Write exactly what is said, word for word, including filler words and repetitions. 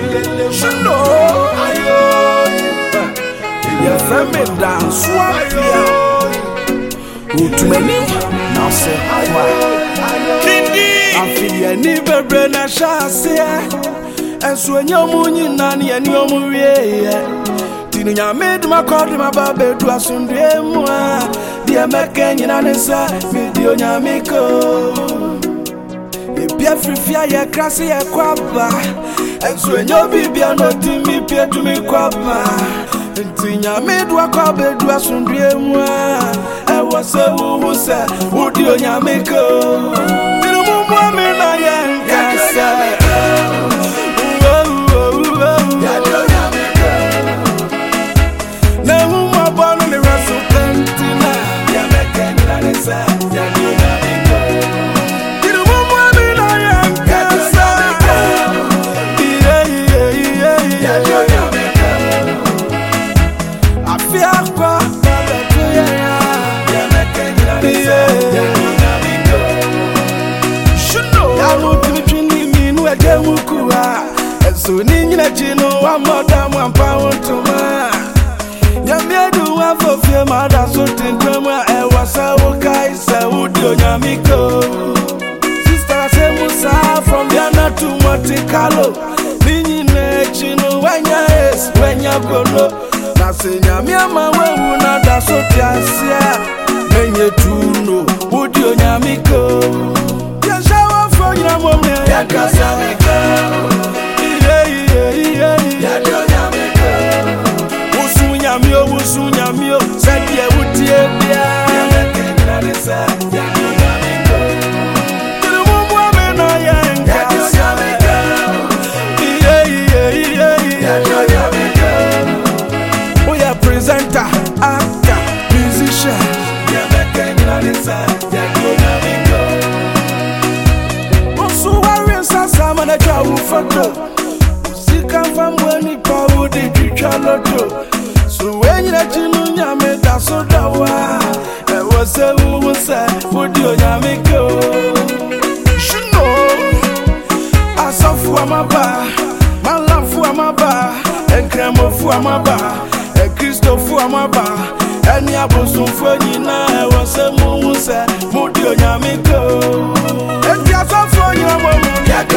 Shuno ayo Yes I'm in dance swap Utumeni now say Kindi Afi any bebre na shase Enso enyomu nyina ne enyomu wie Tini nyame ma kodi ma babe du asundwe mu a dia meke nyina ne sa video nyame ko Bia frifia ye krasi ye kwaba Enso enyo bibia no timi pie tumi kwaba Nti nyame du akwabe du asundwe mu a e wo se wo se udi onyame ko Tini mu mu me na ye nkasa So ninyina chino wa moda mwampa wontuma Nyamiedu wa fofie mada so tintwama e wasa wokai sa udio nyamiko Sister se musa from Ghana to Monte Carlo Ninyina chino wanya es wanya golo Na se nyamia mawewu na da so tiasia Menye tuno udio nyamiko Yasha wa fo nyina mwamne yakasa miko Usunyamio, usunyamio, sadie utie bia. We are presenter, actor, musician. Osu wari sasa mana jawu foto. Come when you power the future lotto. So when you let you know nyame da so dawa. I was say who was say would you nyame go? Shuno asafu amaba, malafu amaba, enkremo fu amaba, e Kristo fu amaba. Eni abosun fu nyina I was say who was say would you nyame go? Enti asafu nyina mo